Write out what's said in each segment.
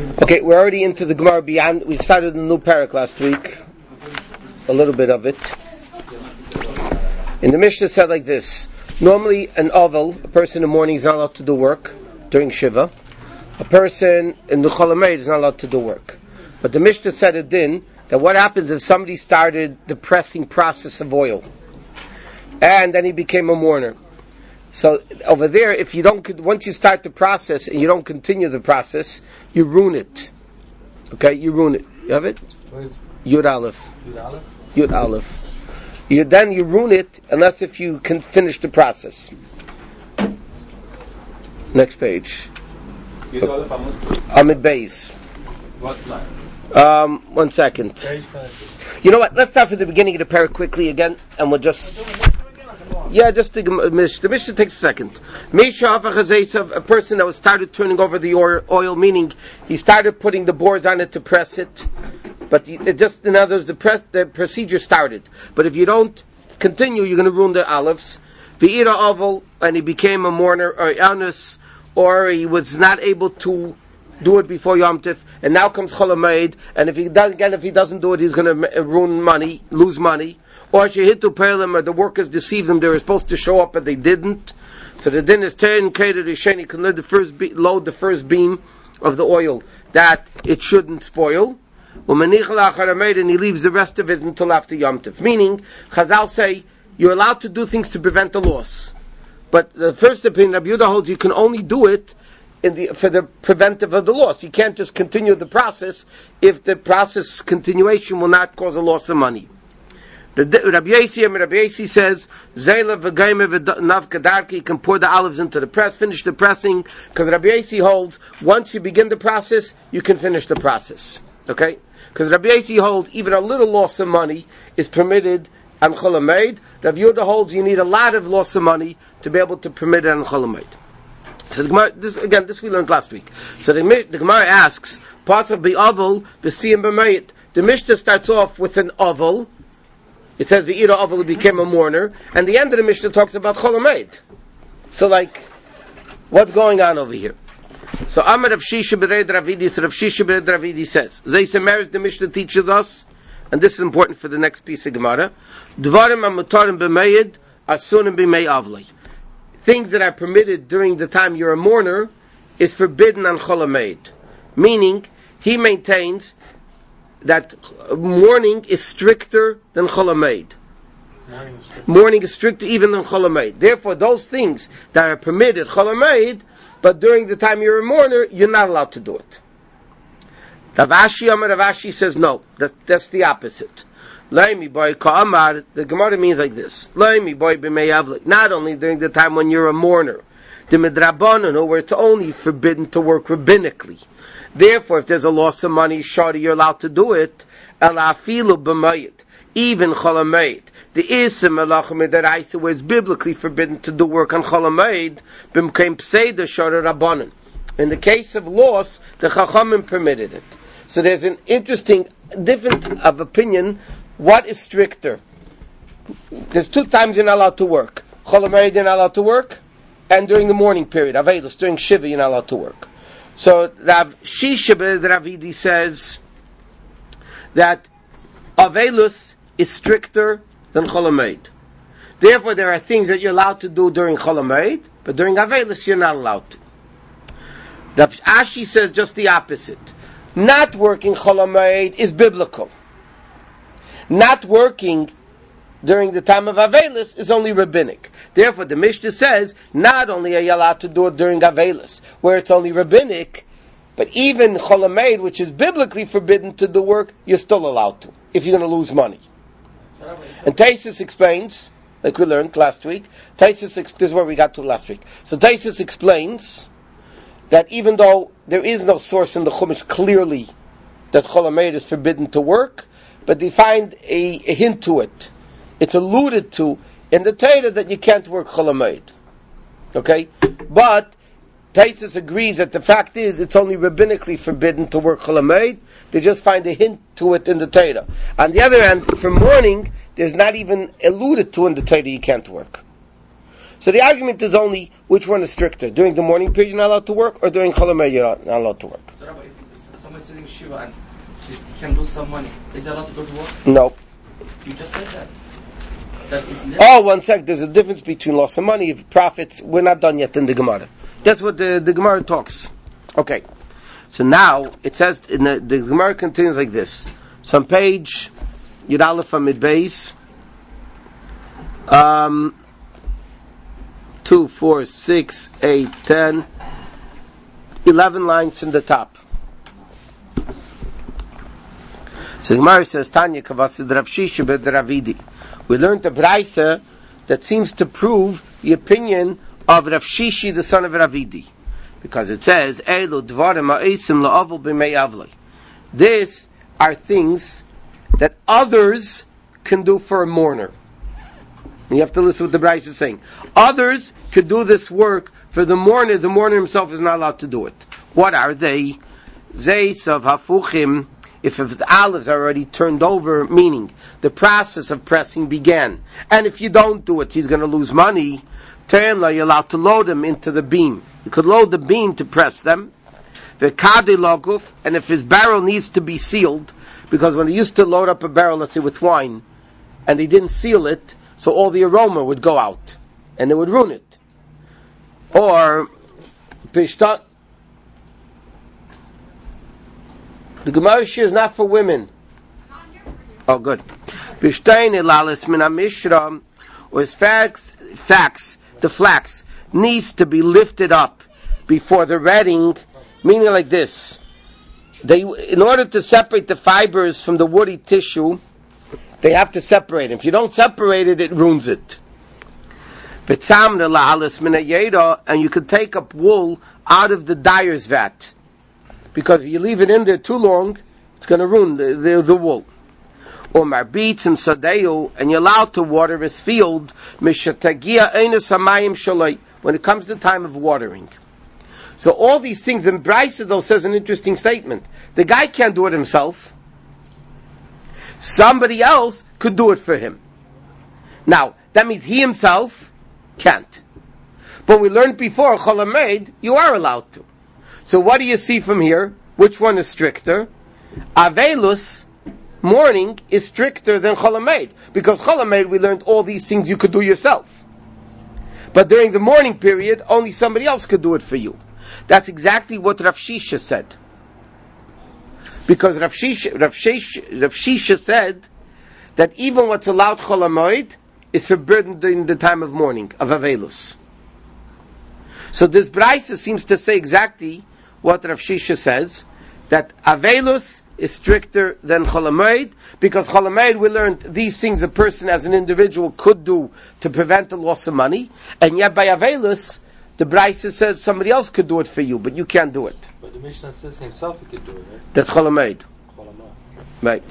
Okay, we're already into the Gemara beyond. We started a new parak last week, a little bit of it. And the Mishnah said like this: normally, an oval, a person in the morning is not allowed to do work during Shiva. A person in the Chol Hamoed is not allowed to do work. But the Mishnah said it then that what happens if somebody started the pressing process of oil, and then he became a mourner. So over there, if you don't, once you start the process and you don't continue the process, you ruin it. Okay, you ruin it. You have it? Yud Aleph. Yud Aleph. Then you ruin it unless if you can finish the process. Next page. Yud Aleph Amid Beis. What line? 1 second. You know what? Let's start from the beginning of the parak quickly again, and we'll just. Yeah, just the Mishnah takes a second. A person that was started turning over the oil, meaning he started putting the bores on it to press it, but it just, in other words, the procedure started. But if you don't continue, you're going to ruin the olives. V'ira oval, and he became a mourner, or anus, or he was not able to do it before Yom Tif, and now comes Chol Hamoed, and if he doesn't do it, he's going to lose money. Or Shehitu Pelim, or the workers deceived them, they were supposed to show up, but they didn't. So the din is 10 Keder Risheni, can load the first beam of the oil, that it shouldn't spoil. And he leaves the rest of it until after Yom Tif. Meaning, Chazal say, you're allowed to do things to prevent the loss. But the first opinion, Rabbi Yehuda holds, you can only do it for the preventive of the loss. You can't just continue the process if the process continuation will not cause a loss of money. Rabbi Yasi says, Zayla v'gaime v'navkadarki, you can pour the olives into the press, finish the pressing, because Rabbi Yasi holds, once you begin the process, you can finish the process. Okay? Because Rabbi Yasi holds, even a little loss of money is permitted on Chol Hamoed. Rabbi Yehuda holds, you need a lot of loss of money to be able to permit it on Chol Hamoed. So the Gemara, this we learned last week. So the Gemara asks, parts of the oval, the siyam b'mayit. The Mishnah starts off with an oval. It says the ira oval became a mourner, and the end of the Mishnah talks about Chol Hamoed. So what's going on over here? So Amar Rav Shisha b'Reid Ravidi, so Rav Shisha b'Reid Ravidi says, Zeisemeres, the Mishnah teaches us, and this is important for the next piece of Gemara, Dvarim amutarim b'mayid, asunim b'may avlei. Things that are permitted during the time you're a mourner is forbidden on Chol Hamoed. Meaning, he maintains that mourning is stricter than Chol Hamoed. Mourning is stricter even than Chol Hamoed. Therefore, those things that are permitted Chol Hamoed, but during the time you're a mourner, you're not allowed to do it. Rav Ashi says no. That's the opposite. The Gemara means like this. Not only during the time when you're a mourner, the midrabanan, where it's only forbidden to work rabbinically. Therefore, if there's a loss of money, shorty, you're allowed to do it. Even Chol Hamoed. The isim melachim deraisa, where it's biblically forbidden to do work on Chol Hamoed, b'mkein pseida shorty rabbanan. In the case of loss, the Chachamim permitted it. So there's an interesting difference of opinion. What is stricter? There's 2 times you're not allowed to work. Chol Hamoed you're not allowed to work, and during the morning period, Avelus, during Shiva you're not allowed to work. So Rav Shisha b'Reid Ravidi says that Avelus is stricter than Chol Hamoed. Therefore, there are things that you're allowed to do during Chol Hamoed, but during Avelus you're not allowed to. Rav Ashi says just the opposite. Not working Chol Hamoed is biblical. Not working during the time of Avelus is only rabbinic. Therefore, the Mishnah says, not only are you allowed to do it during Avelus, where it's only rabbinic, but even Chol Hamoed, which is biblically forbidden to do work, you're still allowed to, if you're going to lose money. And Taisus explains, like we learned last week, this is where we got to last week. So Taisus explains that even though there is no source in the Chumash clearly that Chol Hamoed is forbidden to work, but they find a hint to it. It's alluded to in the Torah that you can't work Chol Hamoed. Okay? But Taisus agrees that the fact is it's only rabbinically forbidden to work Chol Hamoed. They just find a hint to it in the Torah. On the other hand, for mourning, there's not even alluded to in the Torah you can't work. So the argument is only which one is stricter. During the morning period you're not allowed to work, or during Chol Hamoed you're not allowed to work. So Rabbi, if someone's sitting Shiva and she can lose some money, is she allowed to go to work? No. You just said that. That is less. Oh, one sec. There's a difference between loss of money and profits. We're not done yet in the Gemara. That's what the Gemara talks. Okay. So now it says the Gemara continues like this. So on page Yud Aleph Amid Beis, 2, 4, 6, 8, 10, 11 lines in the top. So the Gemara says, Tanya Kavasid Rav Shisha bed Ravidi. We learned a Braisa that seems to prove the opinion of Rav Shishi, the son of Ravidi. Because it says, Elu dvarim ha'esim la'avul b'mei avloi. These are things that others can do for a mourner. And you have to listen to what the Braisa is saying. Others could do this work for the mourner himself is not allowed to do it. What are they? Zeis of hafuchim, if the olives are already turned over, meaning the process of pressing began. And if you don't do it, he's going to lose money. You're allowed to load them into the beam. You could load the beam to press them. And if his barrel needs to be sealed, because when they used to load up a barrel, let's say with wine, and they didn't seal it, so all the aroma would go out, and it would ruin it. Or, Pishtat, the Gemara is not for women. Oh, good. Pishtain elalis min hamishra, or his flax, the flax needs to be lifted up before the retting, meaning like this. In order to separate the fibers from the woody tissue, they have to separate it. If you don't separate it, it ruins it. And you can take up wool out of the dyer's vat. Because if you leave it in there too long, it's going to ruin the wool. Or marbitzim sadeu, and you're allowed to water his field, when it comes to time of watering. So all these things, in Braisa though says an interesting statement. The guy can't do it himself. Somebody else could do it for him. Now, that means he himself can't. But we learned before, Cholamed, you are allowed to. So what do you see from here? Which one is stricter? Avelus, mourning, is stricter than Cholamed. Because Cholamed, we learned all these things you could do yourself. But during the mourning period, only somebody else could do it for you. That's exactly what Rav Shisha said. Because Rav Shisha said that even what's allowed Cholamed is forbidden during the time of mourning, of Avelus. So this Braisa seems to say exactly what Rav Shisha says, that Avelus is stricter than Cholamed, because Cholamed we learned these things a person as an individual could do to prevent the loss of money, and yet by Avelus, the Braisa says somebody else could do it for you, but you can't do it. But the Mishnah says himself he could do it, right? That's Cholamed. Right.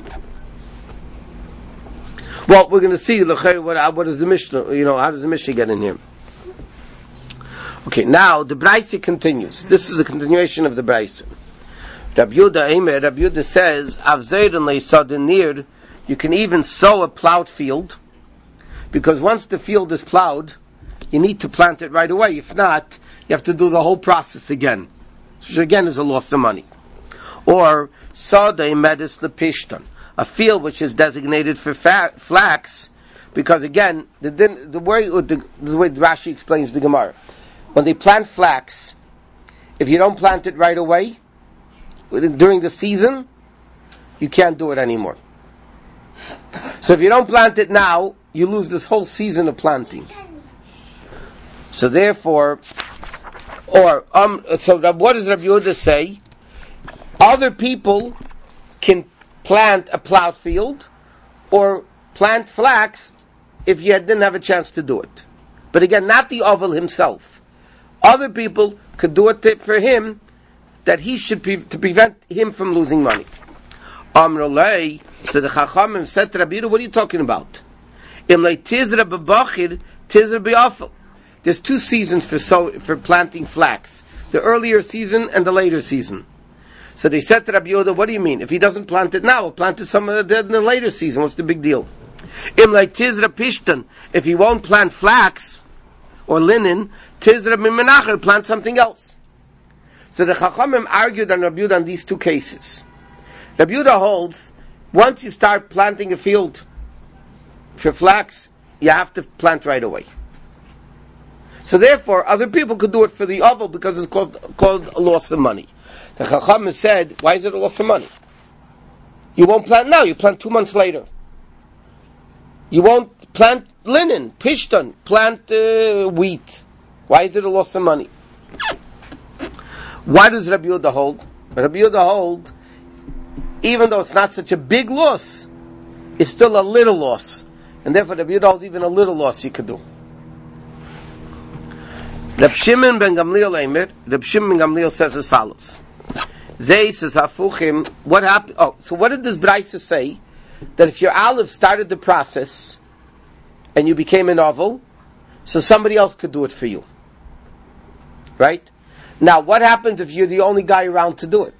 Well, we're going to see what is the Mishnah, how does the Mishnah get in here? Okay, now the Braisa continues. This is a continuation of the Braisa. Rabbi Yehuda says, Avzeirin leisadinir, you can even sow a plowed field, because once the field is plowed, you need to plant it right away. If not, you have to do the whole process again, which again is a loss of money. Or sadei medis lepishton, a field which is designated for flax, because again, the way Rashi explains the Gemara, when they plant flax, if you don't plant it right away, during the season, you can't do it anymore. So if you don't plant it now, you lose this whole season of planting. So therefore, so what does Rabbi Yehuda say? Other people can plant a plowed field or plant flax if you didn't have a chance to do it. But again, not the oval himself. Other people could do it for him, that he should to prevent him from losing money. Amrulay, so the Chachamim said to Rabbi Yehuda, what are you talking about? Imlay tizra b'bachir, tizra b'yafel. There's two seasons for planting flax. The earlier season and the later season. So they said to Rabbi Yehuda, what do you mean? If he doesn't plant it now, he'll plant it in the later season. What's the big deal? Imlay tizra pishtan. If he won't plant flax or linen, tizra mimenachar, plant something else. So the Chachamim argued on Rabbi Yehuda on these two cases. Rabbi Yehuda holds, once you start planting a field for flax, you have to plant right away. So therefore, other people could do it for the oval because it's called a loss of money. The Chachamim said, why is it a loss of money? You won't plant now, you plant 2 months later. You won't plant linen, pishton, plant wheat. Why is it a loss of money? Why does Rabbi Yehuda hold? Rabbi Yehuda hold, even though it's not such a big loss, it's still a little loss. And therefore Rabbi Yehuda holds even a little loss you could do. Reb Shimon ben Gamliel says as follows. Zay says hafuchim. What happened? Oh, so what did this Braisa say? That if your olive started the process and you became an oval, so somebody else could do it for you, right? Now, what happens if you're the only guy around to do it,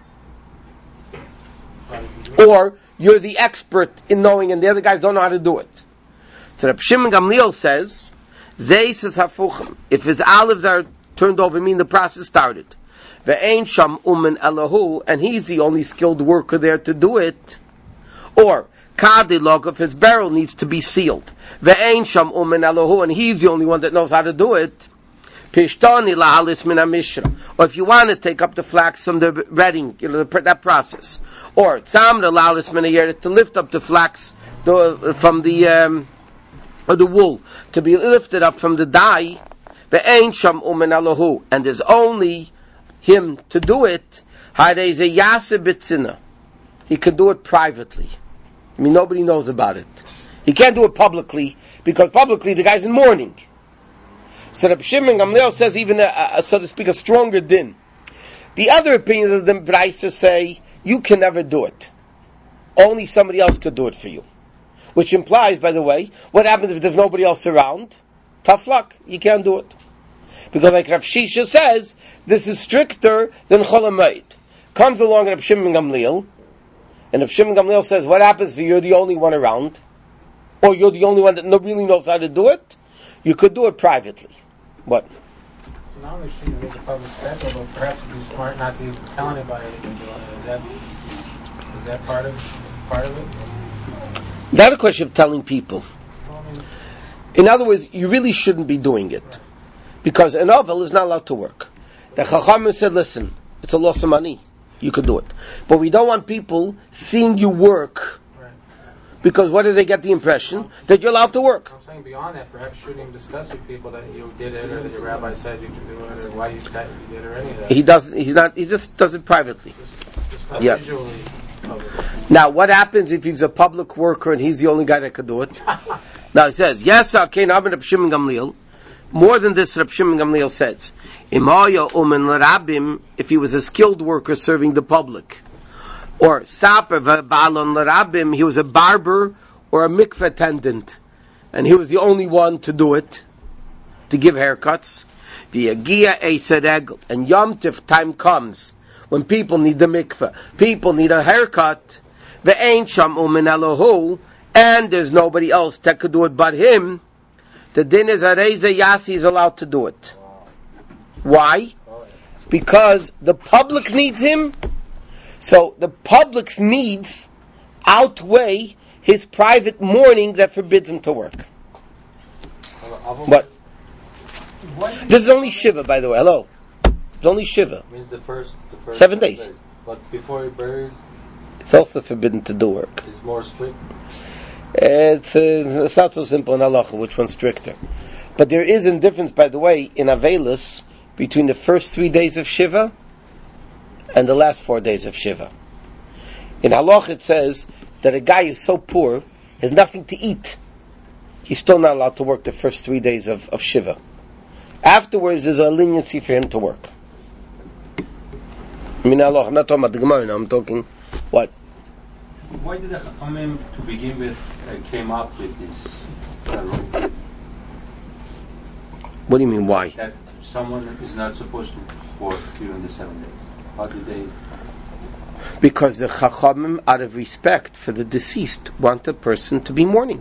or you're the expert in knowing and the other guys don't know how to do it? So Reb Shimon Gamliel says, Zay says hafuchim. If his olives are turned over, meaning the process started. Ve'ein sham umen elahu, and he's the only skilled worker there to do it. Or, kadilog of his barrel needs to be sealed. Ve'ein sham umen elahu, and he's the only one that knows how to do it. Pishtani lahalis min hamishra. Or if you want to take up the flax from the redding, that process. Or, tzamra lahalis min hayeret, to lift up the flax from the wool, to be lifted up from the dye. Ve'ein sham umen elahu, and there's only him to do it. There's a yaseh b'tzina. He could do it privately. I mean, nobody knows about it. He can't do it publicly, because publicly the guy's in mourning. So Reb Shimon Gamliel says even, so to speak, a stronger din. The other opinions of the Braisa say, you can never do it. Only somebody else could do it for you. Which implies, by the way, what happens if there's nobody else around? Tough luck. You can't do it. Because like Rav Shisha says, this is stricter than Chol HaMoed. Comes along Reb Shimon Gamliel, and Reb Shimon Gamliel says, what happens if you're the only one around? Or you're the only one that really knows how to do it? You could do it privately. What? So now we shouldn't make a public spectacle, but perhaps it'd be smart not to tell anybody that you're doing it. Is that part of it? Not a question of telling people. In other words, you really shouldn't be doing it. Right. Because an ovel is not allowed to work. The Chachamim said, listen, it's a loss of money. You could do it. But we don't want people seeing you work. Right. Because what do they get the impression? That you're allowed to work. I'm saying beyond that, perhaps shouldn't even discuss with people that you did it, or that your rabbi said you can do it, or why you did it, or any of that. He just does it privately. Just yeah. Visually. Now, what happens if he's a public worker and he's the only guy that could do it? Now he says, yes, okay, now Reb Shimon Gamliel. More than this, Reb Shimon Gamliel says, if he was a skilled worker serving the public, or saper v'balon l'rabim, he was a barber or a mikveh attendant, and he was the only one to do it, to give haircuts. V'yagia eiseh regel, and Yom Tov time comes when people need the mikveh, people need a haircut. Ve'ein sham umen elohu, and there's nobody else that could do it but him. The din is Areza Yasi is allowed to do it. Why? Because the public needs him, so the public's needs outweigh his private mourning that forbids him to work. What? This is only Shiva, by the way. Hello? It's only Shiva. Means the first 7 days. But before he buries, it's also forbidden to do work. It's more strict. It's not so simple in halacha which one's stricter. But there is a difference, by the way, in Avelis between the first 3 days of Shiva and the last 4 days of Shiva. In halacha it says that a guy who's so poor has nothing to eat. He's still not allowed to work the first 3 days of Shiva. Afterwards there's a leniency for him to work. I mean halacha, I'm not talking about the Gemara now, I'm talking what? Why did the Chachamim, to begin with, came up with this rule? What do you mean, why? That someone is not supposed to work during the 7 days. How did they? Because the Chachamim, out of respect for the deceased, want the person to be mourning.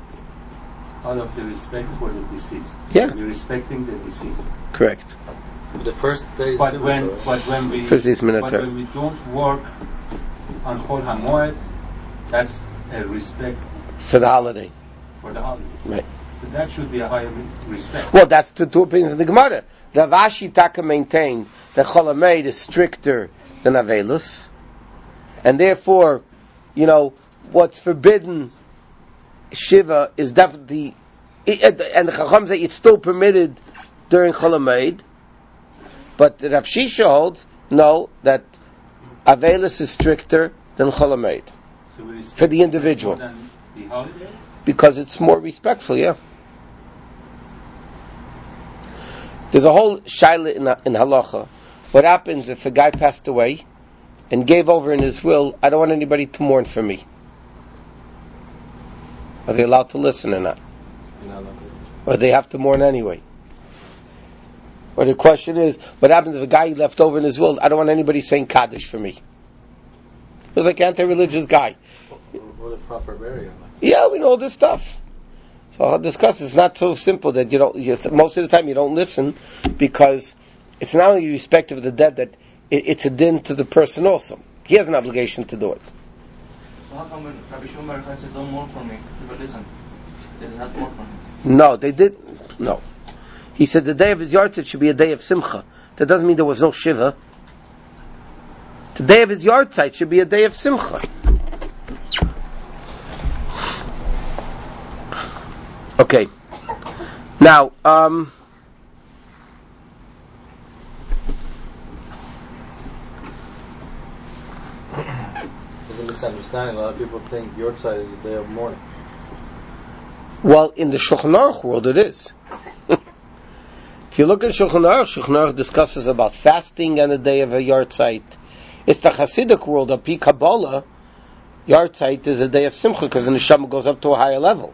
Out of the respect for the deceased. Yeah. You're respecting the deceased. Correct. The first day is But when we First is but Minator. when we don't work on Chol HaMoed, that's a respect For the holiday. for the holiday. Right. So that should be a higher respect. Well, that's the two opinions of the Gemara. Rav Ashi Taka maintained that Chol HaMoed is stricter than Avelus, and therefore, what's forbidden Shiva is definitely, and the Chacham say it's still permitted during Chol HaMoed, but Rav Shisha holds no, that Avelus is stricter than Chol HaMoed So we respect for the individual, more than the holiday. because it's more respectful. Yeah. There's a whole shaila in halacha. What happens if a guy passed away and gave over in his will, I don't want anybody to mourn for me? Are they allowed to listen or not? Or they have to mourn anyway? Or the question is, what happens if a guy left over in his will, I don't want anybody saying Kaddish for me? He was like an anti-religious guy. What a proper burial. Yeah, we know all this stuff. So I'll discuss. It's not so simple that most of the time you don't listen, because it's not only respect of the dead, that it's a din to the person also. He has an obligation to do it. So how come when Rabbi Shimon Bar Yochai said, don't mourn for me, people listen? They did not mourn for him. No, they did. No. He said the day of his yahrzeit should be a day of simcha. That doesn't mean there was no shiva. The day of his yahrzeit should be a day of simcha. Okay. Now, There's a misunderstanding. A lot of people think Yortzeit is a day of mourning. well, in the Shulchan Aruch world it is. If you look at Shulchan Aruch discusses about fasting on the day of a yahrzeit. It's the Hasidic world of Pi Kabbalah. Yahrzeit is a day of simcha because the neshama goes up to a higher level,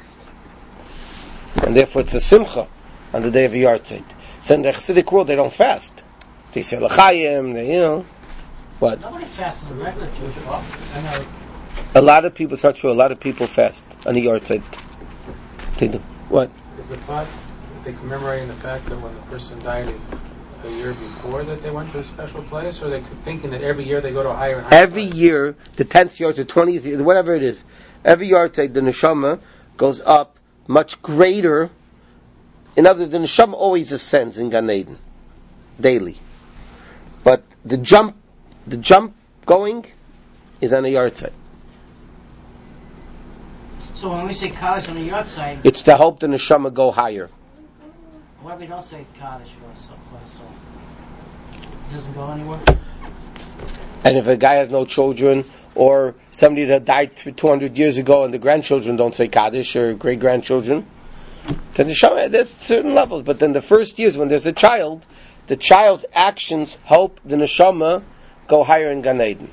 and therefore it's a simcha on the day of a yahrzeit. So in the Hasidic world they don't fast. They say l'chaim. What? Nobody fasts in the regular Jewish law. I know. A lot of people. It's not true. A lot of people fast on the yahrzeit. They do. What? Is the thought that they commemorating the fact that when the person died a year before that they went to a special place, or they thinking that every year they go to a higher and higher Every place? year, the 10th yahrzeit, 20th yahrzeit, whatever it is, every yahrzeit, the neshama goes up much greater. In other words, the neshama always ascends in Gan Eden daily, but the jump going is on a yahrzeit. So when we say Kaddish on the yahrzeit, It's to help the neshama go higher. what if we don't say Kaddish for a soul? It doesn't go anywhere? And if a guy has no children, or somebody that died 200 years ago and the grandchildren don't say Kaddish, or great grandchildren, then the neshama, there's certain levels. But then the first years when there's a child, the child's actions help the neshama go higher in Gan Eden.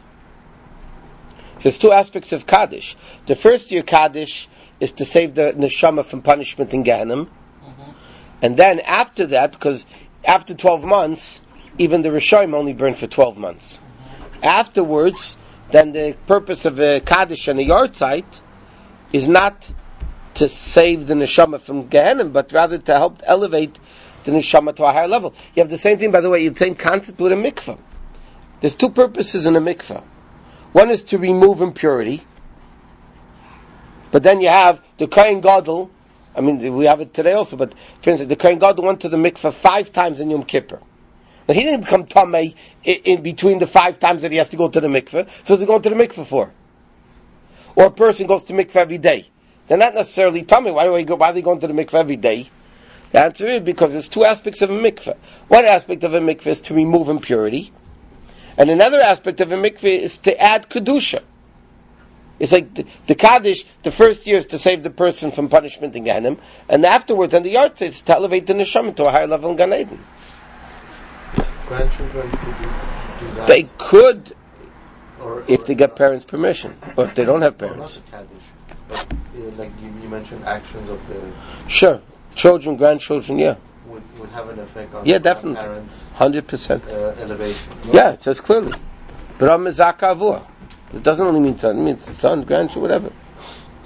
There's two aspects of Kaddish. The first year Kaddish is to save the neshama from punishment in Gehenna. And then after that, because after 12 months, even the Rishonim only burn for 12 months. Afterwards, then the purpose of a Kaddish and a yahrzeit is not to save the neshama from Gehenna, but rather to help elevate the neshama to a higher level. You have the same thing, by the way, the same concept with a mikveh. There's two purposes in a mikveh. One is to remove impurity, but then you have the Kohen Gadol. I mean, we have it today also, but for instance, the Kohen Gadol went to the mikveh 5 times in Yom Kippur. Now, he didn't become Tamei in between the 5 times that he has to go to the mikveh. So what's he going to the mikveh for? Or a person goes to mikveh every day. They're not necessarily Tamei. Why are they going to the mikveh every day? The answer is because there's two aspects of a mikveh. One aspect of a mikveh is to remove impurity. And another aspect of a mikveh is to add kedusha. It's like the Kaddish, the first year is to save the person from punishment in Gehenna, and afterwards, on the yahrzeit, it's to elevate the neshama to a higher level in Gan Eden. Grandchildren could do that. They could, or if they get parents' permission, or if they don't have Not parents. the Kaddish, but like you mentioned, actions of the Sure, children, grandchildren, yeah, would have an effect on Yeah, definitely. parents' 100%. elevation. Yeah, it says clearly. B'ram mezaka avua. It doesn't only mean son, it means son, grandchild, whatever.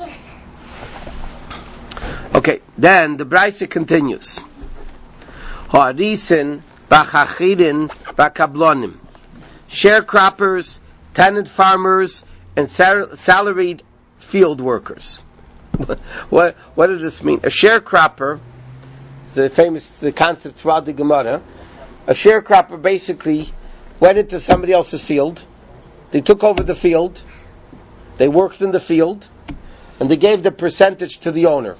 Okay, then the Brisa continues. ha'arisin, b'chachidin, b'kablonim. Sharecroppers, tenant farmers, and salaried field workers. What does this mean? A sharecropper, the concept throughout the Gemara. A sharecropper basically went into somebody else's field. They took over the field. They worked in the field, and they gave the percentage to the owner.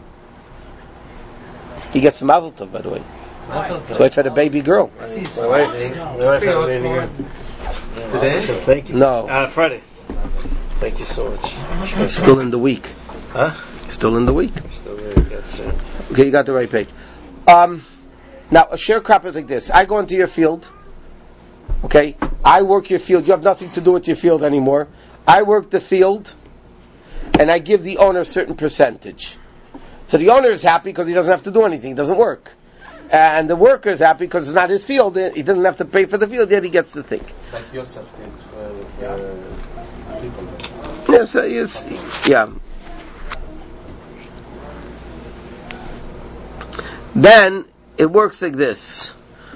He gets a mazel tov, by the way. His wife had a baby girl. My wife had a baby girl. Today? So thank you. No. Friday. Thank you so much. It's still in the week. Huh? Still in the week. Still really good, sir. Okay, you got the right page. Now, a sharecropper is like this. I go into your field. Okay? I work your field. You have nothing to do with your field anymore. I work the field, and I give the owner a certain percentage. So the owner is happy because he doesn't have to do anything. He doesn't work. And the worker is happy because it's not his field. He doesn't have to pay for the field, yet he gets the thing. Like Yosef did for people. Yes, yeah. Then it works like this.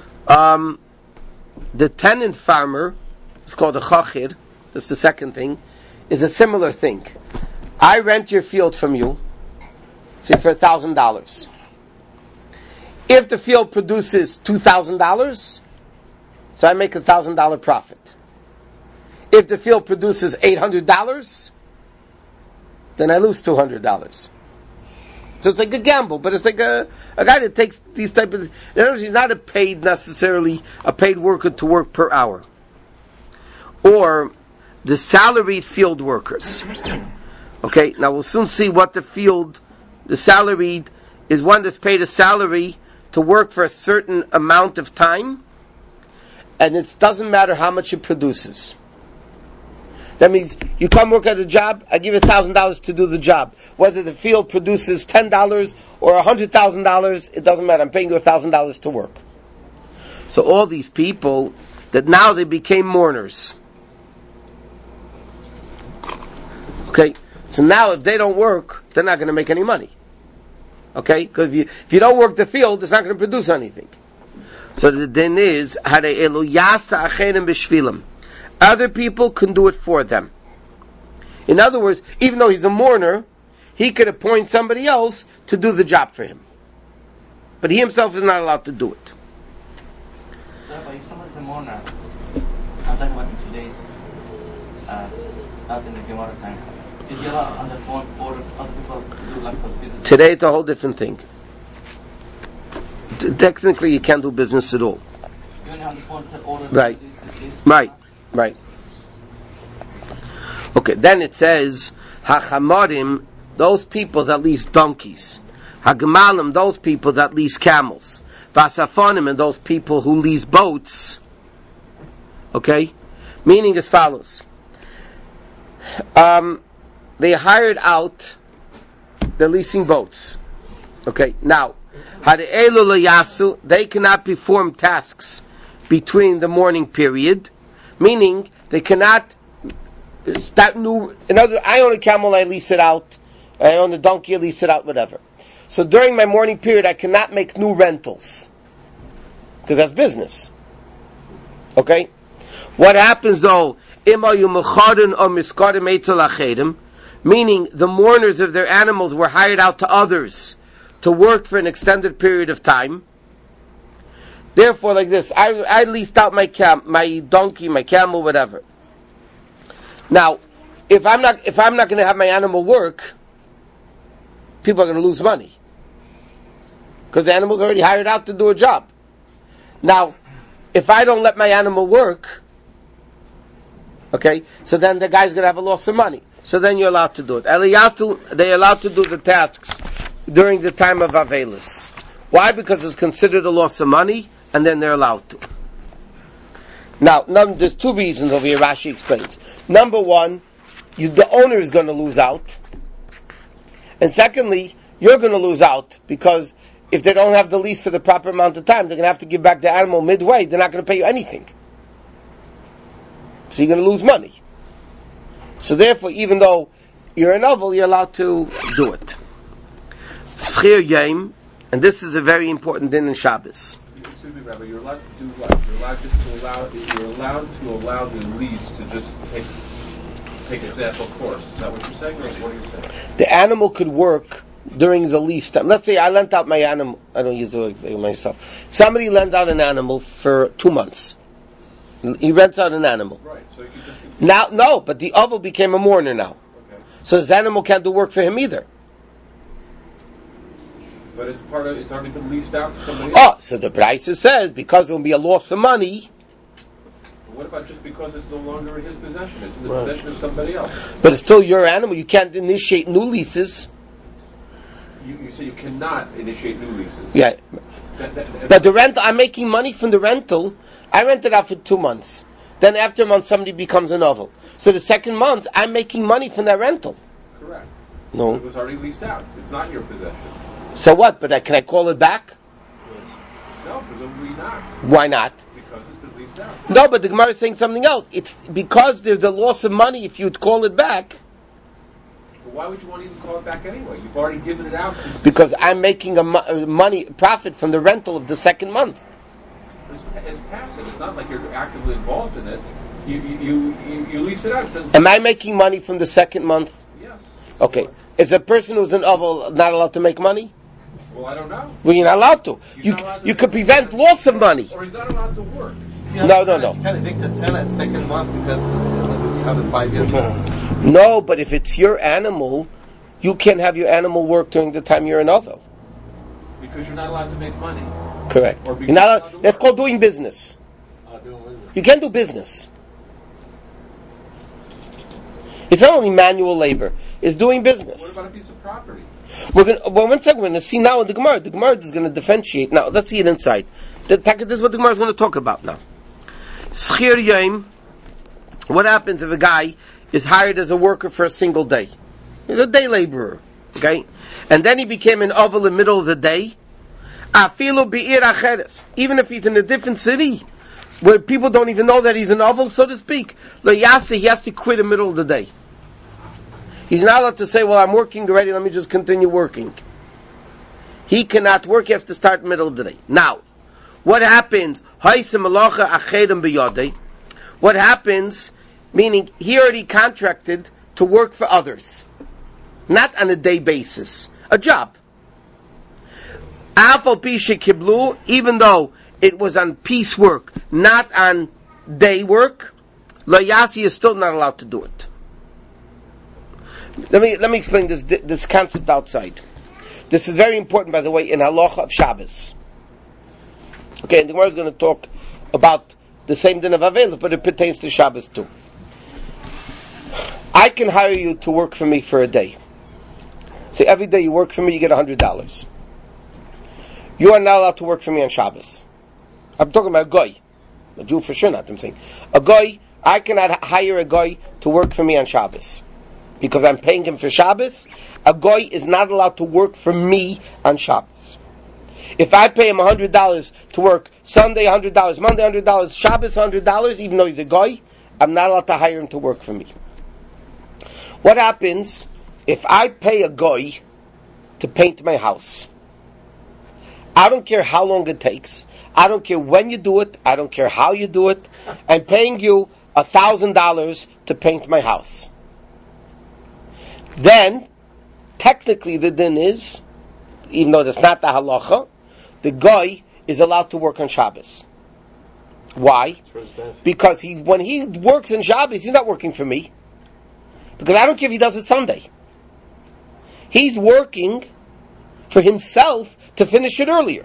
The tenant farmer, it's called a chachir, that's the second thing, is a similar thing. I rent your field from you, say for $1,000. If the field produces $2,000, so I make $1,000 profit. If the field produces $800, then I lose $200. So it's like a gamble, but it's like a guy that takes these type of... In other words, he's not necessarily a paid worker to work per hour. Or the salaried field workers. Okay, now we'll soon see what the salaried is one that's paid a salary to work for a certain amount of time, and it doesn't matter how much it produces. That means you come work at a job, I give you $1,000 to do the job. Whether the field produces $10 or $100,000, it doesn't matter. I'm paying you $1,000 to work. So all these people, that now they became mourners. Okay, so now if they don't work, they're not going to make any money. Okay, because if you don't work the field, it's not going to produce anything. So the din is, other people can do it for them. In other words, even though he's a mourner, he could appoint somebody else to do the job for him. But he himself is not allowed to do it. So, if somebody's a mourner, I'm talking about in today's, out in the Gemara time, is he allowed on the phone for other people to do like those business? Today it's a whole different thing. Technically you can't do business at all. You only have the phone to order Right. this. Right. Okay, then it says, Hachamarim, those people that lease donkeys. Hagmalim, those people that lease camels. Vasafonim, and those people who lease boats. Okay? Meaning as follows. They hired out, they're leasing boats. Okay, now, they cannot perform tasks between the morning period, meaning they cannot start new. In other words, I own a camel, I lease it out. I own a donkey, I lease it out, whatever. So during my morning period, I cannot make new rentals because that's business. Okay, what happens though? Meaning the mourners of their animals were hired out to others to work for an extended period of time. Therefore, like this, I leased out my donkey, my camel, whatever. Now, if I'm not going to have my animal work, people are going to lose money because the animal's already hired out to do a job. Now, if I don't let my animal work, okay, so then the guy's going to have a loss of money. So then you're allowed to do it. They're allowed to do the tasks during the time of Avelis. Why? Because it's considered a loss of money, and then they're allowed to. Now, there's two reasons over here, Rashi explains. Number one, the owner is going to lose out. And secondly, you're going to lose out, because if they don't have the lease for the proper amount of time, they're going to have to give back the animal midway. They're not going to pay you anything. So you're going to lose money. So therefore, even though you're a novel, you're allowed to do it. Schir Yom, and this is a very important din in Shabbos. Excuse me, Rabbi. You're allowed to do what? You're allowed to allow the lease to just take a sample course. Is that what you're saying, or what are you saying? The animal could work during the lease time. Let's say I lent out my animal. I don't use the word myself. Somebody lent out an animal for 2 months. He rents out an animal. Right. So you just now, no, but the oval became a mourner now. Okay. So this animal can't do work for him either. But it's already been leased out to somebody else. Oh, so the Braisa says because there will be a loss of money. But what about just because it's no longer in his possession? It's in the possession of somebody else. But it's still your animal. You can't initiate new leases. You say you cannot initiate new leases. Yeah. But the rental, I'm making money from the rental. I rent it out for 2 months. Then after a month, somebody becomes a novel. So the second month, I'm making money from that rental. Correct. No. It was already leased out. It's not in your possession. So what? But can I call it back? No, presumably not. Why not? Because it's been leased out. No, but the Gemara is saying something else. It's because there's a loss of money if you'd call it back. But why would you want to even call it back anyway? You've already given it out. Because I'm making a money profit from the rental of the second month. It's passive. It's not like you're actively involved in it. You lease it out. Since Am I making money from the second month? Yes. Okay. Is a person who's an oval not allowed to make money? Well, I don't know. Well, you're not allowed to. You could prevent loss of money. Or he's not allowed to work. No. You can't evict the tenant second month because you have a 5-year lease. No, but if it's your animal, you can't have your animal work during the time you're an oval. Because you're not allowed to make money. Correct. Or You're not allowed, that's called doing business. You can't do business. It's not only manual labor; it's doing business. What about a piece of property? One second, we're going to see now in the Gemara. The Gemara is going to differentiate. Now, let's see it inside. This is what the Gemara is going to talk about now. Schir Yom. What happens if a guy is hired as a worker for a single day? He's a day laborer, okay? And then he became an oval in the middle of the day. Afilu bi'ir acheres. Even if he's in a different city, where people don't even know that he's an oval, so to speak. Lo yase, he has to quit in the middle of the day. He's not allowed to say, well, I'm working already, let me just continue working. He cannot work, he has to start in the middle of the day. Now, what happens? What happens, meaning he already contracted to work for others. Not on a day basis. A job. Even though it was on piece work, not on day work, Lo Yasi is still not allowed to do it. Let me explain this concept outside. This is very important, by the way, in halacha of Shabbos. Okay, and the Gemara is going to talk about the same din of Avelos, but it pertains to Shabbos too. I can hire you to work for me for a day. Say every day you work for me, you get $100. You are not allowed to work for me on Shabbos. I'm talking about a goy. A Jew for sure not, I'm saying. A goy, I cannot hire a goy to work for me on Shabbos. Because I'm paying him for Shabbos. A goy is not allowed to work for me on Shabbos. If I pay him $100 to work Sunday $100, Monday $100, Shabbos $100, even though he's a goy, I'm not allowed to hire him to work for me. What happens if I pay a goy to paint my house? I don't care how long it takes. I don't care when you do it. I don't care how you do it. I'm paying you $1,000 to paint my house. Then, technically the din is, even though that's not the halacha, the guy is allowed to work on Shabbos. Why? Because when he works on Shabbos, he's not working for me. Because I don't care if he does it Sunday. He's working for himself to finish it earlier.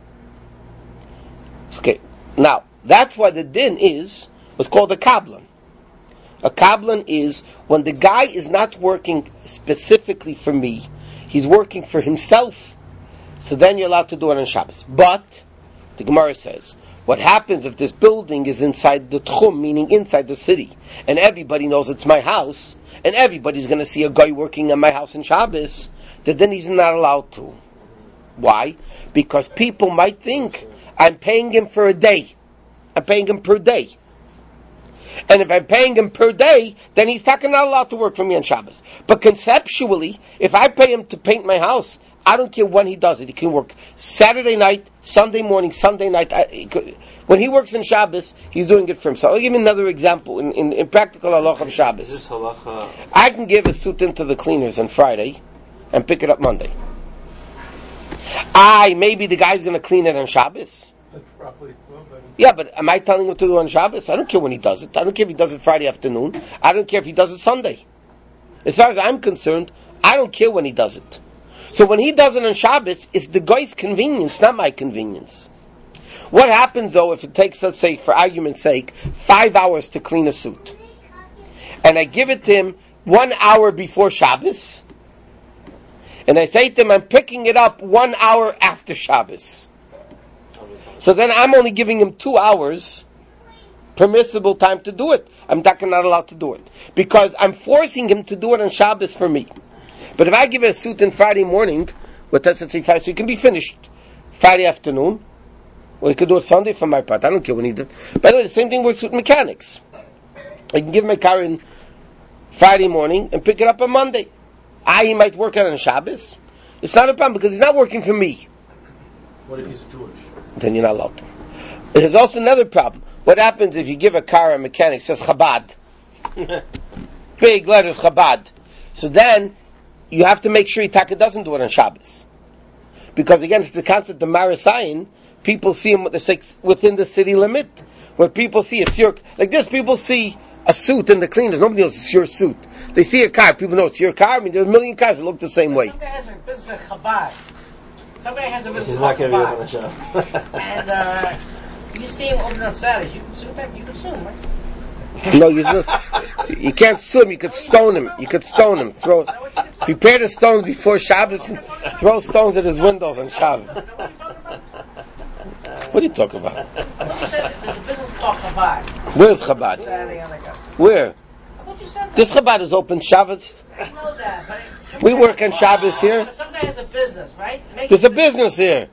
Okay, now, that's why the din is what's called a kablan. A kablan is when the guy is not working specifically for me, he's working for himself, so then you're allowed to do it on Shabbos. But, the Gemara says, what happens if this building is inside the tchum, meaning inside the city, and everybody knows it's my house, and everybody's going to see a guy working on my house on Shabbos, then he's not allowed to. Why? Because people might think, I'm paying him for a day. I'm paying him per day. And if I'm paying him per day, then he's not allowed to work for me on Shabbos. But conceptually, if I pay him to paint my house, I don't care when he does it. He can work Saturday night, Sunday morning, Sunday night. When he works in Shabbos, he's doing it for himself. I'll give you another example in practical halacha of Shabbos. Is this halacha? I can give a suit into the cleaners on Friday and pick it up Monday. Maybe the guy's going to clean it on Shabbos. Yeah, but am I telling him to do it on Shabbos? I don't care when he does it. I don't care if he does it Friday afternoon. I don't care if he does it Sunday. As far as I'm concerned, I don't care when he does it. So when he does it on Shabbos, it's the guy's convenience, not my convenience. What happens though if it takes, let's say, for argument's sake, 5 hours to clean a suit, and I give it to him 1 hour before Shabbos, and I say to him, I'm picking it up 1 hour after Shabbos. So then I'm only giving him 2 hours permissible time to do it. I'm not allowed to do it. Because I'm forcing him to do it on Shabbos for me. But if I give a suit on Friday morning, with let's say Friday, so he can be finished Friday afternoon, or he could do it Sunday for my part. I don't care when he does. By the way, the same thing works with mechanics. I can give my car in Friday morning and pick it up on Monday. He might work on Shabbos. It's not a problem because he's not working for me. What if he's Jewish? Then you're not allowed to. There's also another problem. What happens if you give a car a mechanic says Chabad? Big letters Chabad. So then you have to make sure Itaka doesn't do it on Shabbos. Because again, it's the concept of Marasayan. People see him within the city limit. When people see it's your, like this, people see a suit in the cleaners. Nobody knows it's your suit. They see a car. People know it's your car. I mean, there's a million cars that look the same way. Somebody has a business at Chabad. Somebody has a business He's not at going to be able to Chabad. And you see him open on Saturdays. You can sue that. You can sue him, right? No, you can't sue him. You could stone him. You could stone him. Prepare the stones before Shabbos and throw stones at his windows on Shabbos. What are you talking about? I thought you said there's a business called Chabad. Where's Chabad? Saturday on Where? I thought you said that. This Chabad is open Shabbos. I know that, but We work on Shabbos here. But some guy has a business, right? There's a business here.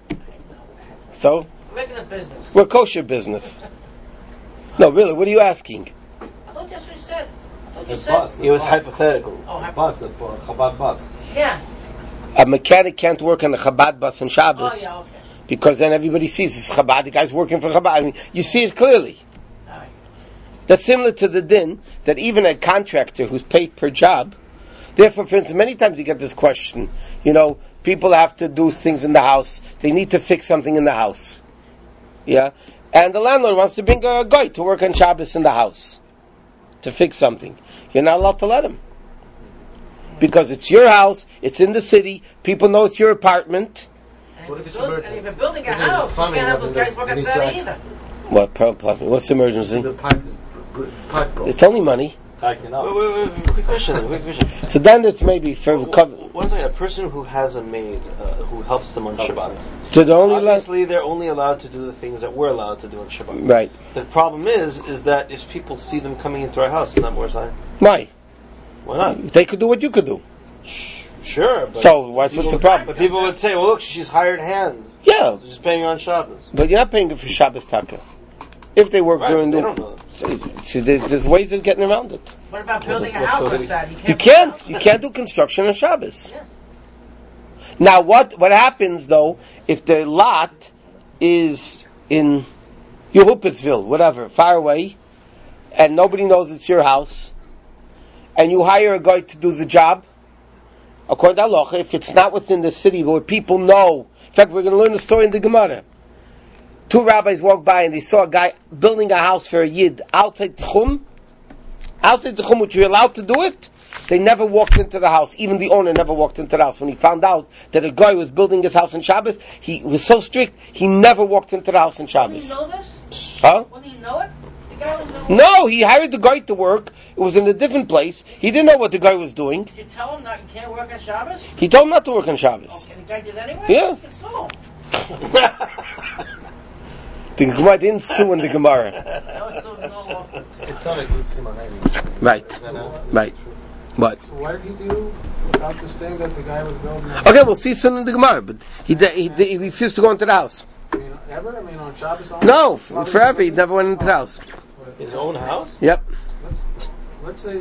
So? Regular business. We're kosher business. No, really, what are you asking? I thought that's what you said. I thought you The said. bus. It was hypothetical. Oh, Bus, a Chabad bus. Yeah. A mechanic can't work on a Chabad bus on Shabbos. Oh, yeah, okay. Because then everybody sees it's Chabad, the guy's working for Chabad. I mean, you see it clearly. All right. That's similar to the din, that even a contractor who's paid per job, therefore, for instance, many times you get this question, people have to do things in the house, they need to fix something in the house. Yeah? And the landlord wants to bring a guy to work on Shabbos in the house, to fix something. You're not allowed to let him. Because it's your house, it's in the city, people know it's your apartment. What if it's And if emergency? you're building a house, you can't have those guys work on Saturday either. What problem? What's the emergency? The pipe is pipe broke. It's only money. Tighten up. Wait, quick question. So then it's maybe for One second, a person who has a maid who helps them on Shabbat. to the only Obviously, they're only allowed to do the things that we're allowed to do on Shabbat. right. The problem is that if people see them coming into our house, is that more time? Why? Why not? They could do what you could do. Sure, but So what's the problem? but people would say, well, look, she's hired hand. Yeah, So she's paying her on Shabbos. but you're not paying it for Shabbos Taka. If they work Right, during they the don't know see, there's ways of getting around it. What about building a house on Saturday? You can't do construction on Shabbos. Yeah. Now what happens though if the lot is in Yehupitzville, whatever, far away, and nobody knows it's your house, and you hire a guy to do the job? According to Allah, if it's not within the city where people know, in fact, we're going to learn the story in the Gemara. 2 rabbis walked by and they saw a guy building a house for a Yid outside Tchum, which you're allowed to do it. They never walked into the house. Even the owner never walked into the house. When he found out that a guy was building his house on Shabbos, he was so strict, he never walked into the house on Shabbos. Did he know this? Huh? When he know it? The guy was No, he hired the guy to work. It was in a different place. He didn't know what the guy was doing. Did you tell him that you can't work on Shabbos? He told him not to work on Shabbos. Okay, the guy did anyway? Yeah. It's so. The Gemara didn't sue in the Gemara. No, it's so no. It's not a good siman. Right. What? So what did he do about this thing that the guy was building? Okay, we'll see soon in the Gemara, but he refused to go into the house. I mean, ever? I mean, on Shabbos only? No, forever, he never went into the house. His own house? Yep. Let's say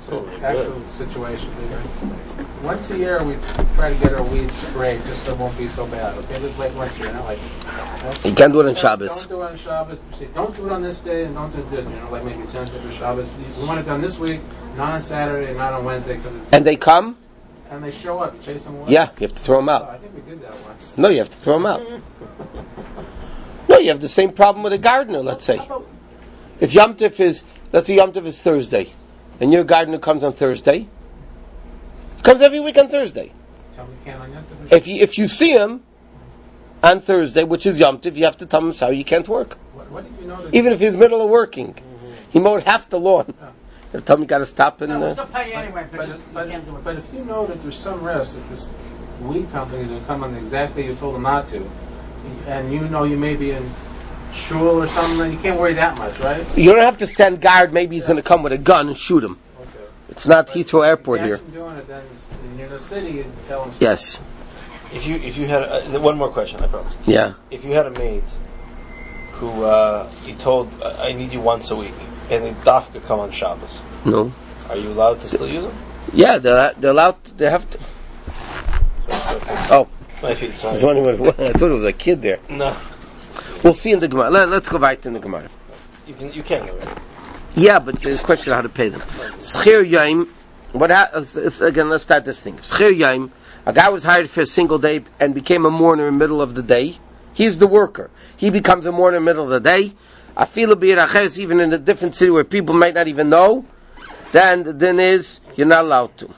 actual situation. Once a year, we try to get our weeds sprayed just so it won't be so bad. Okay, just like once a year, You can't do it on Shabbos. Don't do it on Shabbos. Don't do it on this day, and don't do this. Like maybe Sunday or Shabbos. We want it done this week, not on Saturday, not on Wednesday. And they come. And they show up, chase them away. Yeah, you have to throw them out. I think we did that once. No, you have to throw them out. No, you have the same problem with a gardener. Let's say, if Yom Tov is, let's say Yom Tov is Thursday, and your gardener comes on Thursday. He comes every week on Thursday. If you see him on Thursday, which is Yom Tov, you have to tell him sorry, you can't work. What if you know even if he's middle of working, he mowed half the lawn. You tell him you got to stop and. We'll still pay you anyway, but if you know that there's some risk that this weed company is going to come on the exact day you told them not to, and you know you may be in shul or something, then you can't worry that much, right? You don't have to stand guard. Maybe he's going to come with a gun and shoot him. Okay. It's not Heathrow Airport here. Doing it, then you're in the city and tell them. Yes. If you had one more question, I promise. Yeah. If you had a maid who you told I need you once a week, and the daf could come on Shabbos. No. Are you allowed to still use them? Yeah, they're allowed. They have to. Oh, my feet. Sorry. I thought it was a kid there. No. We'll see in the Gemara. Let's go right in the Gemara. You can get rid of it. Yeah, but the question is how to pay them. Schir Yaim. Again, let's start this thing. Schir Yaim. A guy was hired for a single day and became a mourner in the middle of the day. He's the worker. He becomes a mourner in the middle of the day. I feel even in a different city where people might not even know. Then the din is you're not allowed to.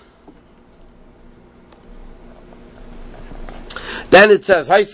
Then it says, what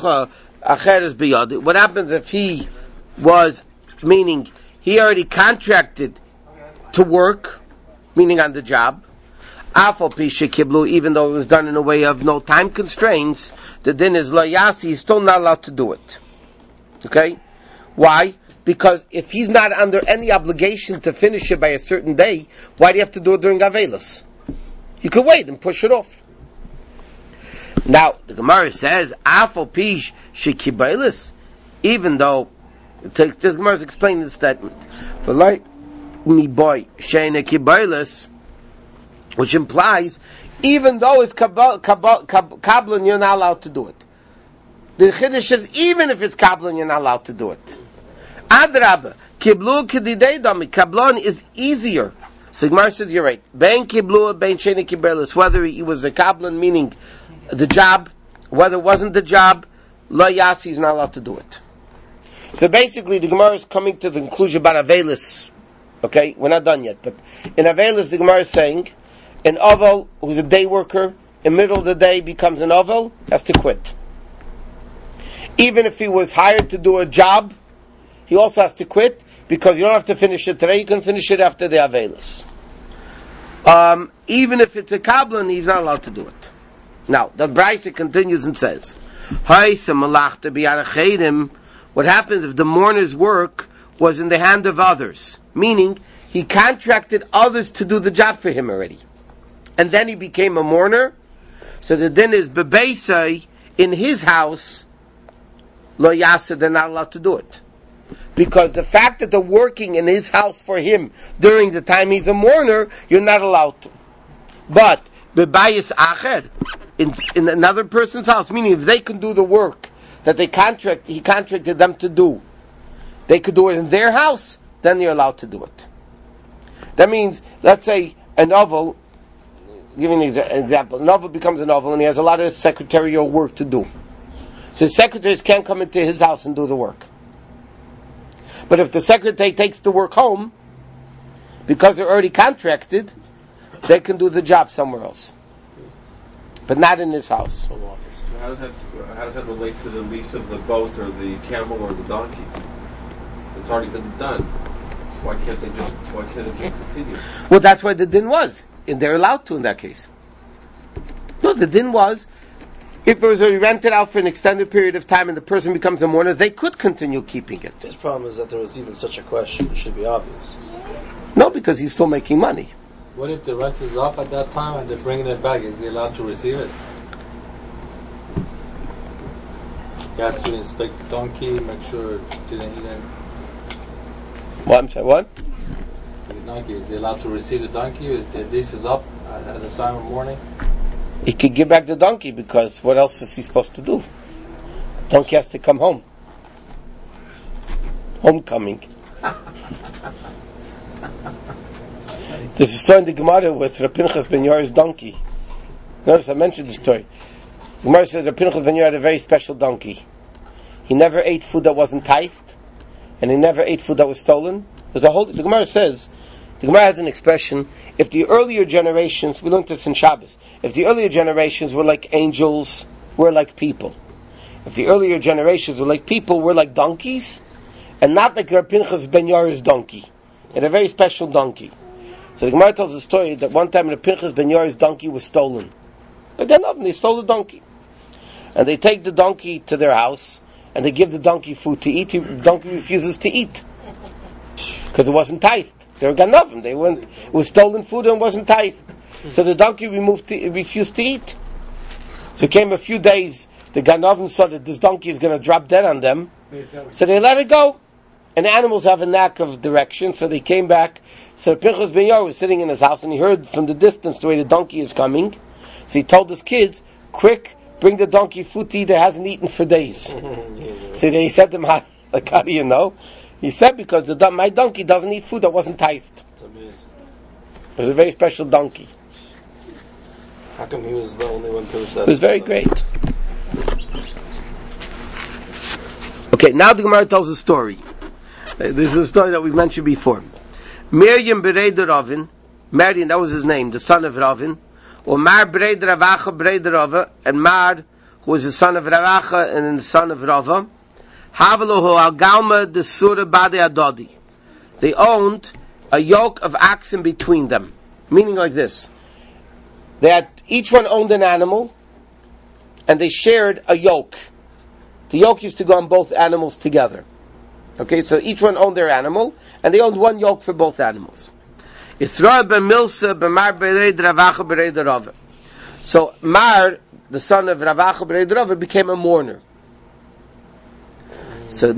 happens if he was, meaning he already contracted to work, meaning on the job, even though it was done in a way of no time constraints, the din is lo yasi, he's still not allowed to do it. Okay? Why? Because if he's not under any obligation to finish it by a certain day, why do you have to do it during Avelis? You could wait and push it off. Now, the Gemara says, Afal Pish Shekibailis, even though, the Gemara is explaining the statement, for like me boy, Shane Kibailis, which implies, even though it's Kablan, you're not allowed to do it. The Chiddush says, even if it's Kablan, you're not allowed to do it. Adrab, Kiblu Kedidei Dami, Kablan is easier. So Gemara says, you're right. Ben Kiblu, Ben Shene Kibailis, whether he was a Kablan, meaning the job, whether it wasn't the job, Lo Yasi is not allowed to do it. So basically, the Gemara is coming to the conclusion about Avelis. Okay, we're not done yet, but in Avelis, the Gemara is saying, an Oval who's a day worker, in the middle of the day becomes an Oval, has to quit. Even if he was hired to do a job, he also has to quit, because you don't have to finish it today, you can finish it after the Avelis. Even if it's a Kablan, he's not allowed to do it. Now, the Brisa continues and says, what happens if the mourner's work was in the hand of others? Meaning, he contracted others to do the job for him already. And then he became a mourner. So the din is, bebeisai, in his house, lo yasa, they're not allowed to do it. Because the fact that they're working in his house for him during the time he's a mourner, you're not allowed to. But, bebayis acher, in another person's house, meaning if they can do the work that he contracted them to do, they could do it in their house, then you're allowed to do it. That means, let's say, a novel, giving an example, a novel becomes a novel and he has a lot of secretarial work to do. So secretaries can't come into his house and do the work. But if the secretary takes the work home, because they're already contracted, they can do the job somewhere else. But not in his house. So how does that relate to the lease of the boat or the camel or the donkey? It's already been done. Why can't it just continue? Well, that's why the din was. And they're allowed to in that case. No, the din was, if it was already rented out for an extended period of time and the person becomes a mourner, they could continue keeping it. His problem is that there was even such a question. It should be obvious. No, because he's still making money. What if the rent is off at that time and they're bringing it back? Is he allowed to receive it? He has to inspect the donkey, make sure it didn't eat it. What? I'm sorry, what? He's donkey. Is he allowed to receive the donkey? The lease is up at the time of mourning? He could give back the donkey, because what else is he supposed to do? Donkey has to come home. Homecoming. There's a story in the Gemara with Rav Pinchas ben Yair's donkey. Notice I mentioned the story. The Gemara says Rav Pinchas ben Yair had a very special donkey. He never ate food that wasn't tithed, and he never ate food that was stolen. The Gemara says, the Gemara has an expression, if the earlier generations, we learned this in Shabbos, if the earlier generations were like angels, we're like people. If the earlier generations were like people, we're like donkeys, and not like Rav Pinchas ben Yair's donkey. He had a very special donkey. So the Gemara tells the story that one time Rav Pinchas ben Yair's donkey was stolen. Again, they stole the donkey. And they take the donkey to their house, and they give the donkey food to eat. The donkey refuses to eat, because it wasn't tithed. They were ganavim. It was stolen food and wasn't tithed. So the donkey refused to eat. So it came a few days, the ganavim saw that this donkey is going to drop dead on them, so they let it go. And the animals have a knack of direction, so they came back. So Pinchas ben Yair was sitting in his house, and he heard from the distance the way the donkey is coming. So he told his kids, quick, bring the donkey food to eat, it hasn't eaten for days. So they said to him, how do you know? He said, because my donkey doesn't eat food that wasn't tithed. That's amazing. It was a very special donkey. How come he was the only one to that? It was very great. Okay, now the Gemara tells a story. This is a story that we mentioned before. Miriam Bereid Ravin, Miriam, that was his name, the son of Ravin, or Mar Bereid Ravacha Bereid Rava, and Mar, who was the son of Ravacha and the son of Rava, Havalohu al Galma de Surah Bade Adodi. They owned a yoke of oxen between them. Meaning like this. Each one owned an animal, and they shared a yoke. The yoke used to go on both animals together. Okay, so each one owned their animal, and they owned one yoke for both animals. So Mar, the son of Ravacha Bereid Rava, became a mourner. So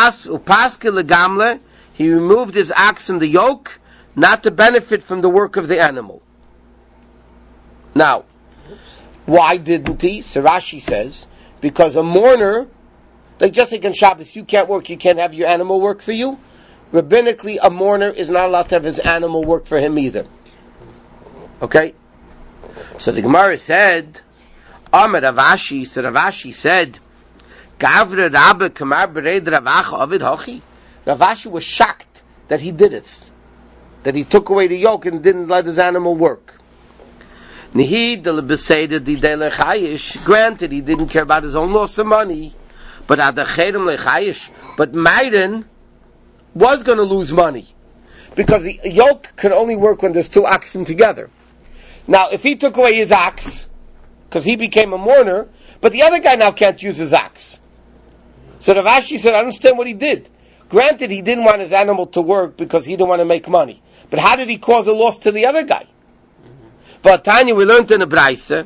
he removed his ox and the yoke, not to benefit from the work of the animal. Now, why didn't he? So Rashi says, because a mourner, like just like on Shabbos, you can't work, you can't have your animal work for you. Rabbinically, a mourner is not allowed to have his animal work for him either. Okay? So the Gemara said, Amar Ravashi, so Ravashi said, Gavre Rabbe Kamar Bereid Ravacha Ovid Hochi. Ravashi was shocked that he did it. That he took away the yoke and didn't let his animal work. Granted, he didn't care about his own loss of money. But Maiden was going to lose money. Because the yoke could only work when there's two oxen together. Now, if he took away his ox, because he became a mourner, but the other guy now can't use his ox. So Ravashi said, I understand what he did. Granted, he didn't want his animal to work because he didn't want to make money. But how did he cause a loss to the other guy? But Tanya, we learned in the Braisa,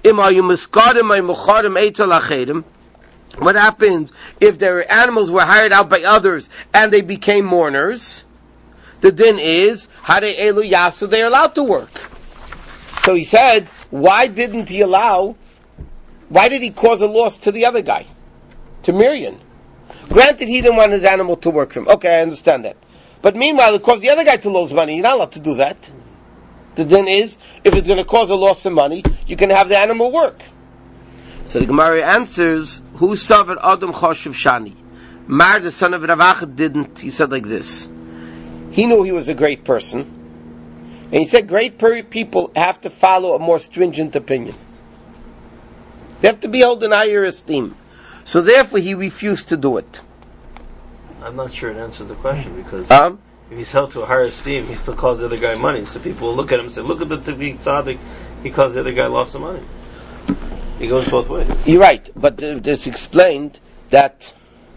what happens if their animals were hired out by others and they became mourners? The din is, they're allowed to work. So he said, why did he cause a loss to the other guy? To Miriam. Granted, he didn't want his animal to work for him. Okay, I understand that. But meanwhile, it caused the other guy to lose money. You're not allowed to do that. The din is, if it's going to cause a loss of money, you can have the animal work. So the Gemara answers, who suffered Adam Choshev Shani? Mar, the son of Ravacha, didn't. He said like this. He knew he was a great person. And he said great people have to follow a more stringent opinion. They have to be held in higher esteem. So therefore he refused to do it. I'm not sure it answers the question, because if he's held to a higher esteem, he still calls the other guy money. So people will look at him and say, look at the Tzaddik Tzaddik, he calls the other guy lots of money. He goes both ways. You're right, but it's explained that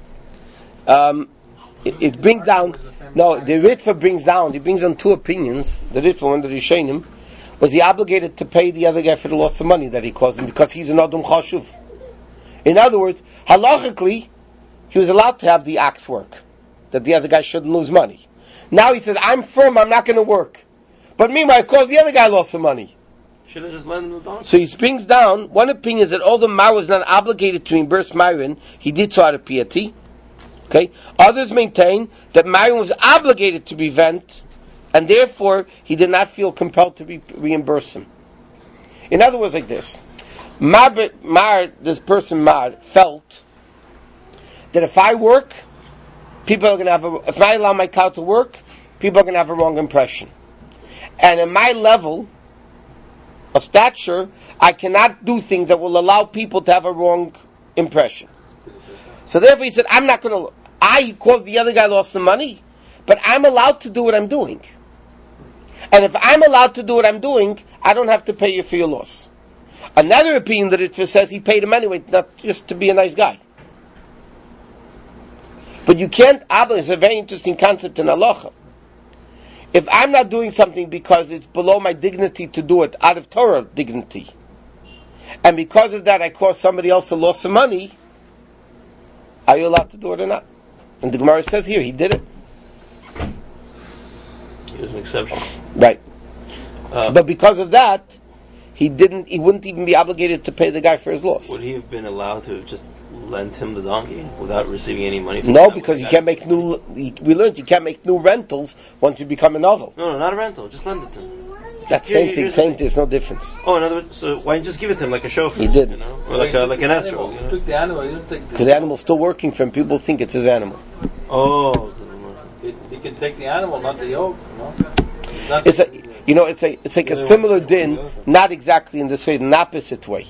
it brings down. No, the Ritva brings down. He brings down two opinions. The Ritva, when the Rishonim, was he obligated to pay the other guy for the loss of money that he caused him because he's an Adam Chashuv. In other words, halachically, he was allowed to have the ox work, that the other guy shouldn't lose money. Now he says, I'm firm, I'm not going to work. But meanwhile, of course, the other guy lost some money. Should have just lent him the donkey. So he brings down, one opinion is that although Mar was not obligated to reimburse Myron, he did so out of piety. Okay? Others maintain that Myron was obligated to prevent, and therefore he did not feel compelled to reimburse him. In other words, like this. This person felt that if I work, people are going to have if I allow my cow to work, people are going to have a wrong impression. And in my level of stature, I cannot do things that will allow people to have a wrong impression. So therefore he said, I'm not going to, caused the other guy lost some money, but I'm allowed to do what I'm doing. And if I'm allowed to do what I'm doing, I don't have to pay you for your loss. Another opinion that it says he paid him anyway, not just to be a nice guy. But you can't, it's a very interesting concept in halacha. If I'm not doing something because it's below my dignity to do it, out of Torah dignity, and because of that I cause somebody else to lose some money, are you allowed to do it or not? And the Gemara says here, he did it. He was an exception. Right. But because of that, he wouldn't even be obligated to pay the guy for his loss. Would he have been allowed to have just lent him the donkey without receiving any money from him? No, because you can't make we learned you can't make new rentals once you become a novel. No, not a rental. Just lend it to him. That's same thing. There's no difference. Oh, in other words, so why don't you just give it to him like a chauffeur? He did. You know? Or like an escrow. You took the animal, you take because the animal's still working for him. People think it's his animal. Oh. He can take the animal, not the yoke. It's like a similar din, not exactly in this way, in an opposite way.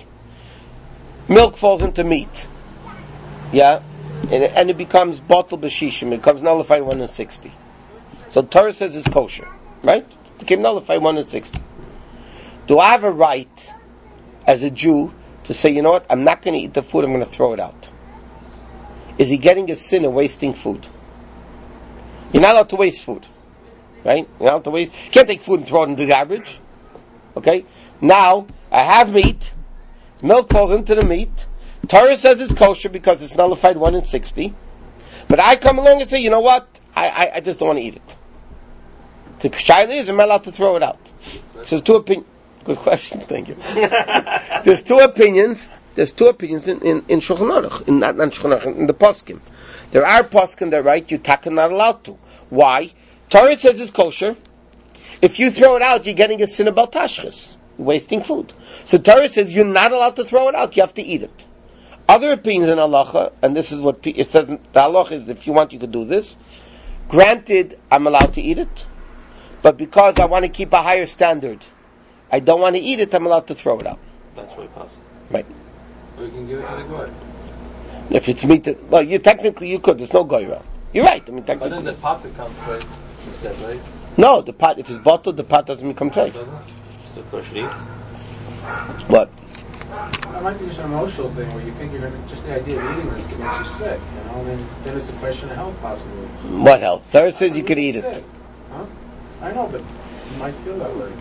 Milk falls into meat. Yeah? And it becomes bottle b'shishim. It becomes nullified 1 in 60. So Torah says it's kosher. Right? It became nullified 1 in 60. Do I have a right, as a Jew, to say, you know what, I'm not going to eat the food, I'm going to throw it out? Is he getting a sin of wasting food? You're not allowed to waste food. Right? You're not allowed to waste. You can't take food and throw it into the garbage. Okay? Now, I have meat. Milk falls into the meat. Torah says it's kosher because it's nullified 1 in 60. But I come along and say, you know what? I just don't want to eat it. The shaila is, am I allowed to throw it out? So there's two opinions. Good question, thank you. There's two opinions in Shulchan Aruch, not Shulchan Aruch, in the Poskim. There are Poskim that write you not allowed to. Why? Torah says it's kosher. If you throw it out, you're getting a sin of baltashchis. You're wasting food. So Torah says you're not allowed to throw it out, you have to eat it. Other opinions in halacha, and this is what it says, the halacha is if you want you could do this. Granted, I'm allowed to eat it, but because I want to keep a higher standard, I don't want to eat it, I'm allowed to throw it out. That's very possible. Right. Or you can give it to the goy. If it's meat, technically you could. There's no goy around. You're right. Technically. But then the pot becomes right. You said, right? No, the pot. If it's bottled, the pot doesn't become tray. Still kosher to eat. What? It might be just an emotional thing where you think you're going to, just the idea of eating this makes you sick, and then it's a question of health possibly. What health? Torah says you could eat it. Huh? I know, but you might feel that way.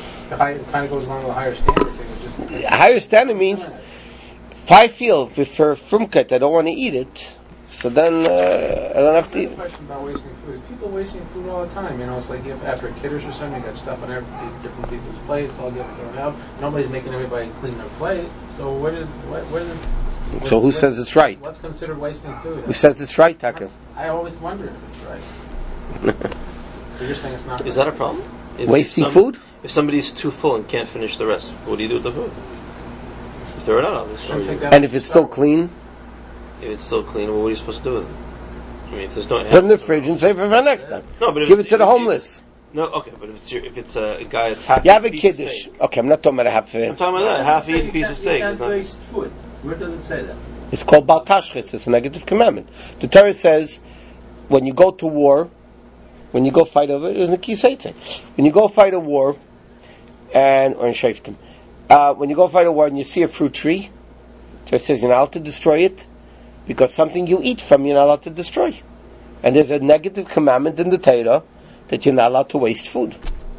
It kind of goes along with a higher standard thing. A higher standard means, if I feel for frumkat, I don't want to eat it, so then I don't have to eat it. The question about wasting food is people wasting food all the time. It's like after a kiddush or something, you got stuff on different people's plates, all get thrown out. Nobody's making everybody clean their plate. So So who says it's right? What's considered wasting food? Who says it's right, Taka? I always wondered if it's right. So you're saying it's not right. Is that a problem? Wasting food? If somebody's too full and can't finish the rest, what do you do with the food? You throw it out, obviously. And if it's still clean? If it's still clean, well, what are you supposed to do with it? I mean, if there's no... Put it in the fridge and save it for next time. No, but give it to the homeless. No, okay, but if it's a guy that's half... You have a kiddush. Okay, I'm not talking about a half... I'm talking about that, half-eaten piece of steak. It's not waste food. Where does it say that? It's called Bal Tashchis. It's a negative commandment. The Torah says, when you go to war, when you go fight over... It was in the Kiseitzeh. When you go fight a war, or in Shaftim, when you go fight a war and you see a fruit tree, the Torah says you're not allowed to destroy it, because something you eat from you're not allowed to destroy. And there's a negative commandment in the Torah that you're not allowed to waste food.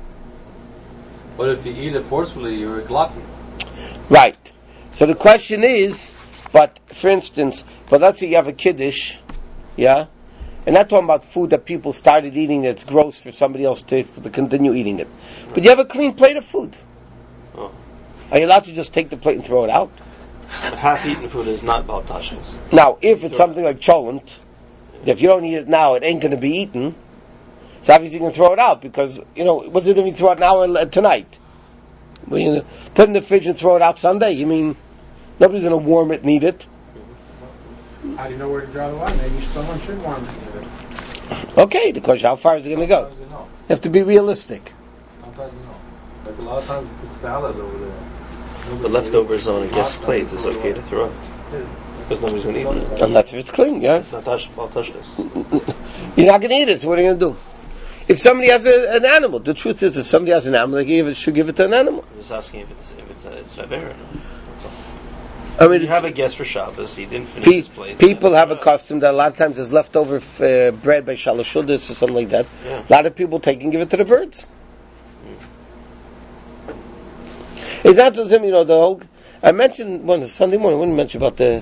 But if you eat it forcefully, you're a glutton. Right. So the question is, but for instance, let's say you have a kiddush, yeah, And not talking about food that people started eating that's gross for somebody else to continue eating it. But you have a clean plate of food. Oh. Are you allowed to just take the plate and throw it out? But half-eaten food is not baltashas. Now, if it's something like cholent, if you don't eat it now, it ain't going to be eaten. So obviously you can throw it out because, what's it if you throw it now or tonight? Well, put it in the fridge and throw it out Sunday. You mean, nobody's going to warm it and eat it. How do you know where to draw the line? Maybe someone should warm it and eat it. Okay, the question, how far is it going to go? You have to be realistic. Sometimes you know. Like a lot of times you put salad over there. The leftovers on a guest plate is okay to throw out. Because nobody's going to eat it. Unless if it's clean, yeah. It's not baltashas. You're not going to eat it, so what are you going to do? If somebody has an animal, the truth is, if somebody has an animal, they should give it to an animal. I'm just asking if it's Shaver or not. That's all. I mean, you have a guest for Shabbos, he didn't finish his plate. People have a custom that a lot of times there's leftover bread by Shalashudas or something like that. Yeah. A lot of people take and give it to the birds. It's not the same, the whole... I mentioned Sunday morning, I wouldn't mention about the...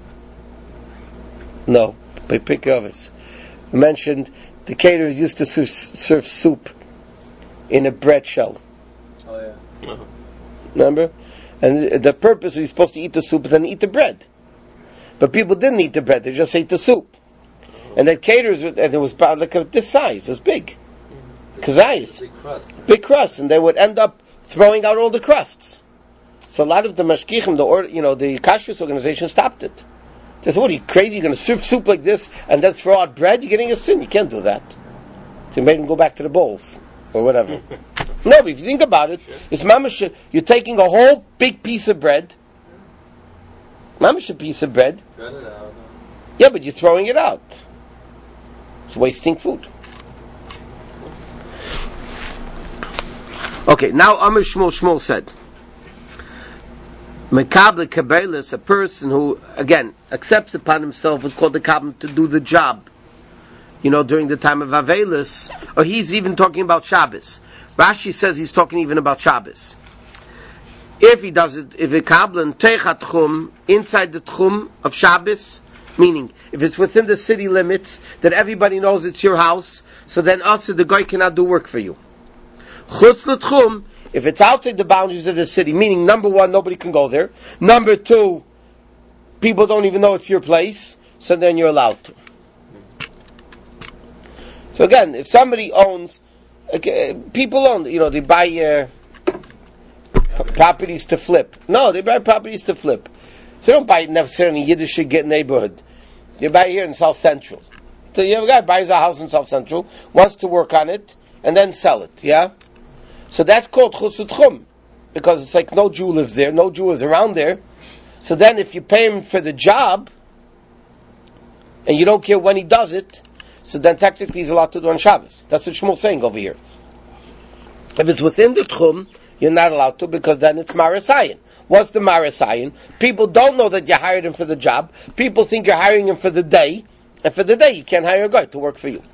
No, by Pikovitz. I mentioned the caterers used to serve soup in a bread shell. Oh, yeah. Uh-huh. Remember? And the purpose was you're supposed to eat the soup and then eat the bread. But people didn't eat the bread, they just ate the soup. And that caterers, and it was about like this size, it was big. Kazayas. Big crust. And they would end up throwing out all the crusts. So a lot of the mashkichim, the kashrus organization stopped it. They said, what are you crazy? You're going to serve soup like this and then throw out bread? You're getting a sin. You can't do that. So they made them go back to the bowls. Or whatever. No, but if you think about it, it's mamash, you're taking a whole big piece of bread. Mamash a piece of bread. Cut it out. Yeah, but you're throwing it out. It's wasting food. Okay, now Amr Shmuel said, Mekabel Kabelis, a person who, again, accepts upon himself what's called the Kabbalah to do the job. During the time of Avelis, or he's even talking about Shabbos. Rashi says he's talking even about Shabbos. If he does it, if a Kabbalah Teichat Tchum, inside the Tchum of Shabbos, meaning, if it's within the city limits, that everybody knows it's your house, so then also the guy cannot do work for you. Chutz l'Tchum, if it's outside the boundaries of the city, meaning, number one, nobody can go there. Number two, people don't even know it's your place, so then you're allowed to. So again, if somebody owns, people own, they buy properties to flip. No, they buy properties to flip. So they don't buy it necessarily in Yiddish neighborhood. They buy it here in South Central. So you have a guy buys a house in South Central, wants to work on it, and then sell it, yeah? So that's called Chutz L'Tchum, because it's like no Jew lives there, no Jew is around there. So then if you pay him for the job, and you don't care when he does it, so then technically he's allowed to do on Shabbos. That's what Shmuel's saying over here. If it's within the Tchum, you're not allowed to, because then it's Marasayan. What's the Marasayan? People don't know that you hired him for the job. People think you're hiring him for the day, and for the day you can't hire a guy to work for you.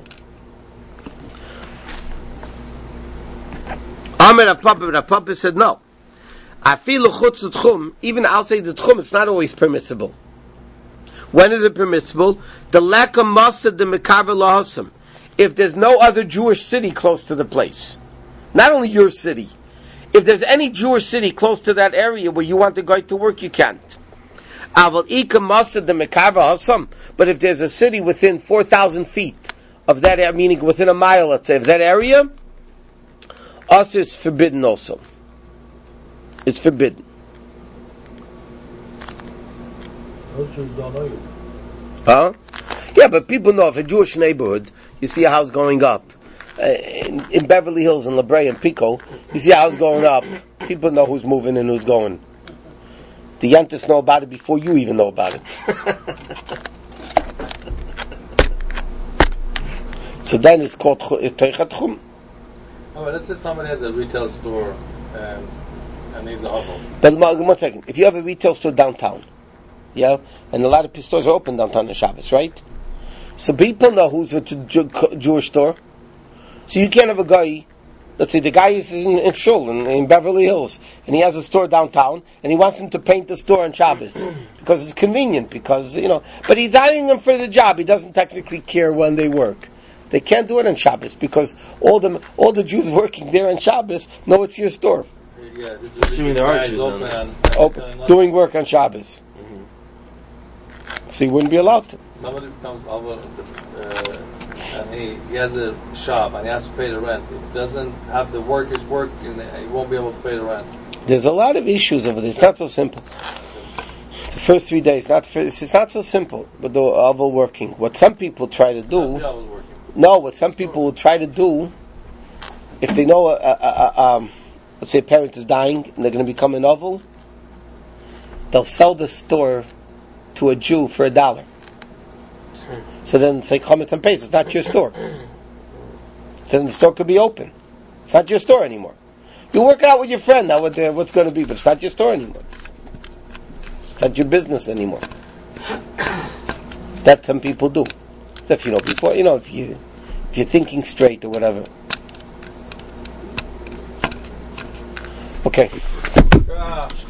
Amir Papa said no. Afilu chutz l'tchum, even outside the tchum, it's not always permissible. When is it permissible? The lack of masad the mekaver lahasam. If there's no other Jewish city close to the place, not only your city. If there's any Jewish city close to that area where you want the guy to work, you can't. Aval ika masad the mekaver lahasam. But if there's a city within 4,000 feet of that area, meaning within a mile, let's say, of that area, us is forbidden also. It's forbidden. Huh? Yeah, but people know if a Jewish neighborhood, you see a house going up, in Beverly Hills and La Brea and Pico, you see a house going up, people know who's moving and who's going. The Yantis know about it before you even know about it. So then it's called Teichat Tchum. Oh, let's say somebody has a retail store and needs a hovel. But 1 second. If you have a retail store downtown, yeah, and a lot of stores are open downtown on Shabbos, right? So people know who's a Jewish store. So you can't have a guy Let's say the guy is in Shul in Beverly Hills, and he has a store downtown, and he wants him to paint the store on Shabbos because it's convenient. Because but he's hiring them for the job. He doesn't technically care when they work. They can't do it on Shabbos because all the Jews working there on Shabbos know it's your store. Yeah, this assuming there are Jews open doing work on Shabbos. So he wouldn't be allowed to. Somebody comes over and he has a shop and he has to pay the rent. If he doesn't have the workers working, he won't be able to pay the rent. There's a lot of issues over this. It's not so simple. The first 3 days, it's not so simple. But the Aval working. What some people try to do. What some people will try to do, if they know let's say a parent is dying and they're going to become an Aval, they'll sell the store to a Jew for $1. So then say chametz and pace, it's not your store. So then the store could be open. It's not your store anymore. You work it out with your friend now what's going to be, but it's not your store anymore. It's not your business anymore. That some people do. If you know before, if you're thinking straight or whatever. Okay.